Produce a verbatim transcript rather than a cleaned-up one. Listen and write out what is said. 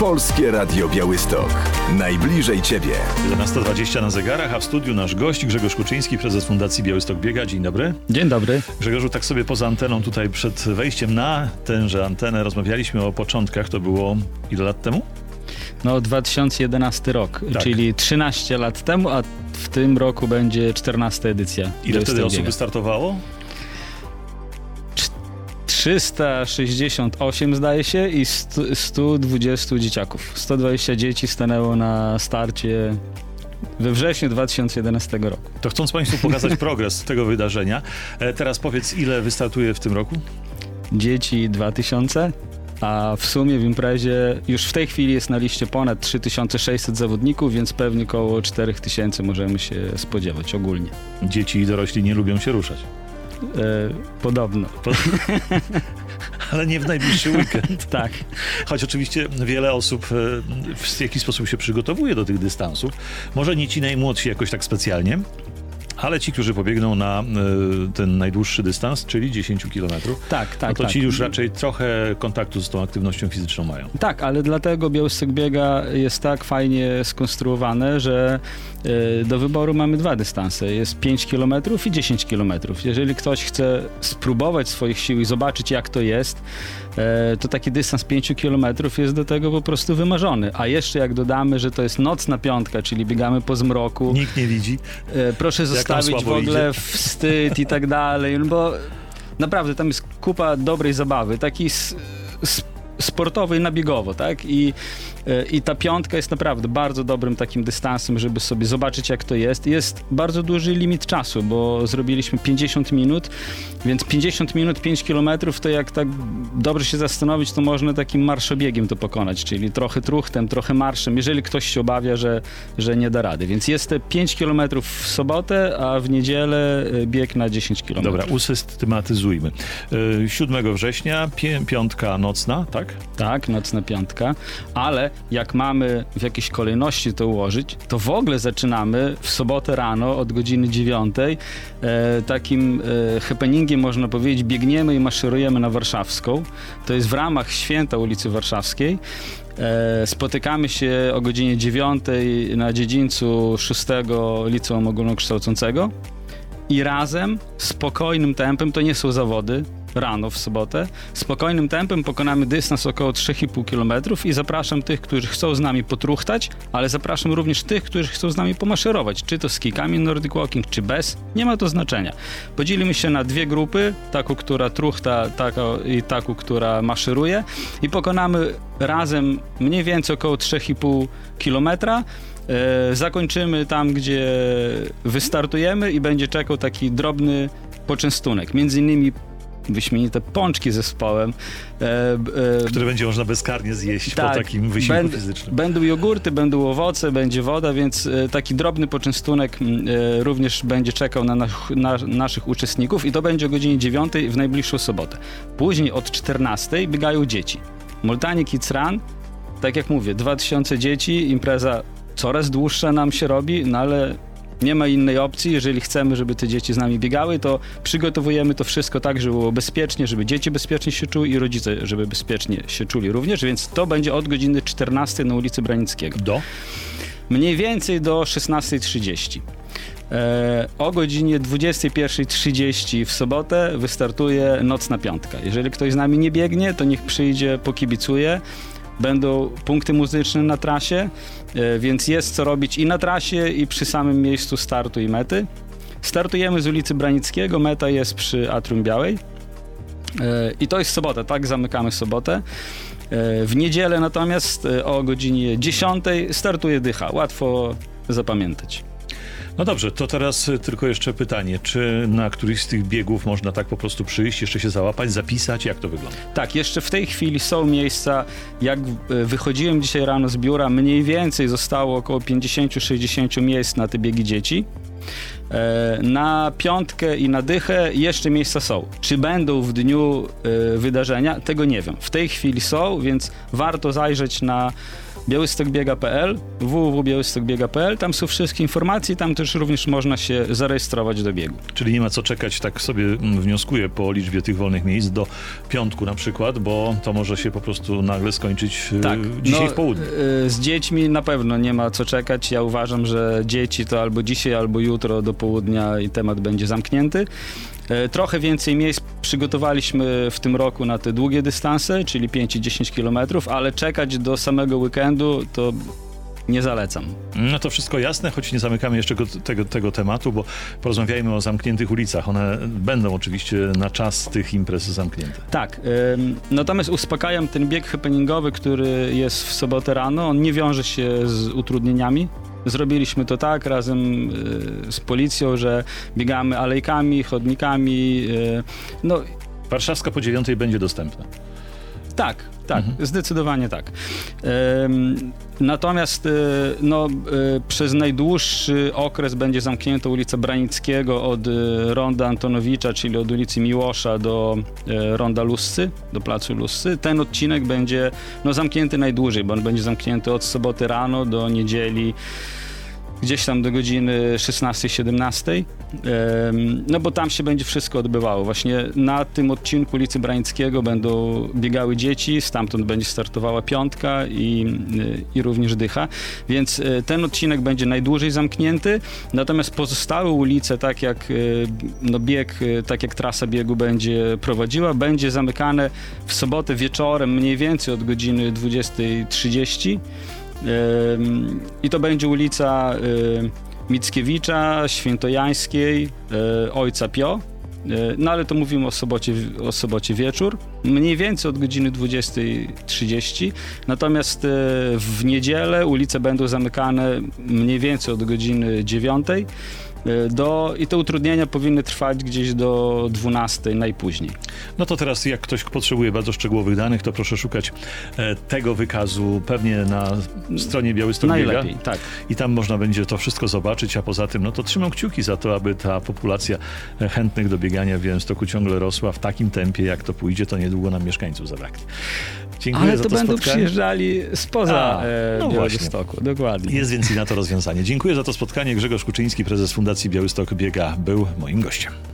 Polskie Radio Białystok. Najbliżej Ciebie. jedenasta dwadzieścia na zegarach, a w studiu nasz gość Grzegorz Kuczyński, prezes Fundacji Białystok Biega. Dzień dobry. Dzień dobry. Grzegorzu, tak sobie poza anteną tutaj przed wejściem na tęże antenę rozmawialiśmy o początkach. To było ile lat temu? No dwa tysiące jedenasty rok, tak. Czyli trzynaście lat temu, a w tym roku będzie czternasta edycja. Ile wtedy Biega. osób wystartowało? trzysta sześćdziesiąt osiem zdaje się i sto dwadzieścia dzieciaków. sto dwadzieścia dzieci stanęło na starcie we wrześniu dwa tysiące jedenastego roku. To chcąc Państwu pokazać progres tego wydarzenia, teraz powiedz, ile wystartuje w tym roku? Dzieci dwa tysiące, a w sumie w imprezie już w tej chwili jest na liście ponad trzy tysiące sześćset zawodników, więc pewnie około cztery tysiące możemy się spodziewać ogólnie. Dzieci i dorośli nie lubią się ruszać. E, podobno. Pod... Ale nie w najbliższy weekend. Tak. Choć oczywiście wiele osób w jakiś sposób się przygotowuje do tych dystansów. Może nie ci najmłodsi jakoś tak specjalnie, ale ci, którzy pobiegną na y, ten najdłuższy dystans, czyli dziesięć kilometrów, tak, tak, no to tak. ci już raczej trochę kontaktu z tą aktywnością fizyczną mają. Tak, ale dlatego Białystok Biega jest tak fajnie skonstruowane, że y, do wyboru mamy dwa dystanse. Jest pięć kilometrów i dziesięć kilometrów. Jeżeli ktoś chce spróbować swoich sił i zobaczyć, jak to jest, y, to taki dystans pięć kilometrów jest do tego po prostu wymarzony. A jeszcze jak dodamy, że to jest nocna piątka, czyli biegamy po zmroku. Nikt nie widzi. Y, proszę zostawić w ogóle idzie. wstyd i tak dalej, no bo naprawdę tam jest kupa dobrej zabawy, takiej s- s- sportowej na biegowo, tak? I, I ta piątka jest naprawdę bardzo dobrym takim dystansem, żeby sobie zobaczyć, jak to jest. Jest bardzo duży limit czasu, bo zrobiliśmy pięćdziesiąt minut, więc pięćdziesiąt minut, pięć kilometrów, to jak tak dobrze się zastanowić, to można takim marszobiegiem to pokonać, czyli trochę truchtem, trochę marszem, jeżeli ktoś się obawia, że, że nie da rady. Więc jest te pięć kilometrów w sobotę, a w niedzielę bieg na dziesięć kilometrów. Dobra, usystematyzujmy. siódmego września, pi- piątka nocna, tak? Tak, nocna piątka, ale jak mamy w jakiejś kolejności to ułożyć, to w ogóle zaczynamy w sobotę rano od godziny dziewiątej. E, takim e, happeningiem, można powiedzieć, biegniemy i maszerujemy na Warszawską. To jest w ramach święta ulicy Warszawskiej. E, spotykamy się o godzinie dziewiątej na dziedzińcu szóstego Liceum Ogólnokształcącego i razem, spokojnym tempem, to nie są zawody, rano w sobotę, spokojnym tempem pokonamy dystans około trzy i pół kilometrów i zapraszam tych, którzy chcą z nami potruchtać, ale zapraszam również tych, którzy chcą z nami pomaszerować, czy to z kijkami Nordic Walking, czy bez, nie ma to znaczenia. Podzielimy się na dwie grupy, taką, która truchta taką, i taką, która maszeruje i pokonamy razem mniej więcej około trzy i pół kilometra. E, zakończymy tam, gdzie wystartujemy i będzie czekał taki drobny poczęstunek, między innymi wyśmienite pączki z zespołem. E, e, Które będzie można bezkarnie zjeść tak, po takim wysiłku będ, fizycznym. Będą jogurty, będą owoce, będzie woda, więc e, taki drobny poczęstunek e, również będzie czekał na, na, na naszych uczestników i to będzie o godzinie dziewiątej w najbliższą sobotę. Później od czternastej biegają dzieci. Multani Kids Run, tak jak mówię, dwa tysiące dzieci, impreza coraz dłuższa nam się robi, no ale nie ma innej opcji. Jeżeli chcemy, żeby te dzieci z nami biegały, to przygotowujemy to wszystko tak, żeby było bezpiecznie, żeby dzieci bezpiecznie się czuły i rodzice, żeby bezpiecznie się czuli również, więc to będzie od godziny czternastej na ulicy Branickiego. Do? Mniej więcej do szesnasta trzydzieści. E, o godzinie dwudziesta pierwsza trzydzieści w sobotę wystartuje nocna piątka. Jeżeli ktoś z nami nie biegnie, to niech przyjdzie, pokibicuje. Będą punkty muzyczne na trasie, więc jest co robić i na trasie, i przy samym miejscu startu i mety. Startujemy z ulicy Branickiego, meta jest przy Atrium Białej i to jest sobota, tak zamykamy sobotę. W niedzielę natomiast o godzinie dziesiątej startuje Dycha, łatwo zapamiętać. No dobrze, to teraz tylko jeszcze pytanie, czy na któryś z tych biegów można tak po prostu przyjść, jeszcze się załapać, zapisać, jak to wygląda? Tak, jeszcze w tej chwili są miejsca, jak wychodziłem dzisiaj rano z biura, mniej więcej zostało około pięćdziesiąt sześćdziesiąt miejsc na te biegi dzieci. Na piątkę i na dychę jeszcze miejsca są. Czy będą w dniu wydarzenia? Tego nie wiem. W tej chwili są, więc warto zajrzeć na białystokbiega kropka p l, w w w kropka białystokbiega kropka p l, tam są wszystkie informacje, tam też również można się zarejestrować do biegu. Czyli nie ma co czekać, tak sobie mm, wnioskuję po liczbie tych wolnych miejsc do piątku na przykład, bo to może się po prostu nagle skończyć Tak, y, dzisiaj no, w południe. y, Z dziećmi na pewno nie ma co czekać. Ja uważam, że dzieci to albo dzisiaj, albo jutro do południa i temat będzie zamknięty. Y, Trochę więcej miejsc przygotowaliśmy w tym roku na te długie dystanse, czyli pięć i dziesięć kilometrów, ale czekać do samego weekendu to nie zalecam. No to wszystko jasne, choć nie zamykamy jeszcze go, tego, tego tematu, bo porozmawiajmy o zamkniętych ulicach. One będą oczywiście na czas tych imprez zamknięte. Tak, ym, natomiast uspokajam, ten bieg happeningowy, który jest w sobotę rano, on nie wiąże się z utrudnieniami. Zrobiliśmy to tak razem y, z policją, że biegamy alejkami, chodnikami. Y, no Warszawska po dziewiątej będzie dostępna. tak, tak, Mhm. zdecydowanie tak. Ym, natomiast y, no, y, przez najdłuższy okres będzie zamknięta ulica Branickiego od y, ronda Antonowicza, czyli od ulicy Miłosza do y, ronda Lussy, do placu Lussy. Ten odcinek będzie no, zamknięty najdłużej, bo on będzie zamknięty od soboty rano do niedzieli gdzieś tam do godziny szesnastej siedemnastej, Ym, no bo tam się będzie wszystko odbywało. Właśnie na tym odcinku ulicy Branickiego będą biegały dzieci, stamtąd będzie startowała piątka i, y, i również dycha, więc y, ten odcinek będzie najdłużej zamknięty, natomiast pozostałe ulice, tak jak y, no bieg, y, tak jak trasa biegu będzie prowadziła, będzie zamykane w sobotę wieczorem mniej więcej od godziny dwudziestej trzydzieści. Ym, I to będzie ulica y, Mickiewicza, Świętojańskiej, y, Ojca Pio. Y, no ale to mówimy o sobocie, o sobocie wieczór. Mniej więcej od godziny dwudziestej trzydzieści. Natomiast y, w niedzielę ulice będą zamykane mniej więcej od godziny dziewiątej. Do, I te utrudnienia powinny trwać gdzieś do dwunastej najpóźniej. No to teraz jak ktoś potrzebuje bardzo szczegółowych danych, to proszę szukać e, tego wykazu pewnie na stronie Białystok Biega. Najlepiej, tak. I tam można będzie to wszystko zobaczyć, a poza tym no to trzymam kciuki za to, aby ta populacja chętnych do biegania w Białymstoku ciągle rosła w takim tempie, jak to pójdzie, to niedługo nam mieszkańców zabraknie. Dziękuję Ale za to, to będą spotkanie. przyjeżdżali spoza A, e, no Białegostoku, dokładnie. Jest więc i na to rozwiązanie. Dziękuję za to spotkanie. Grzegorz Kuczyński, prezes Fundacji Białystok Biega, był moim gościem.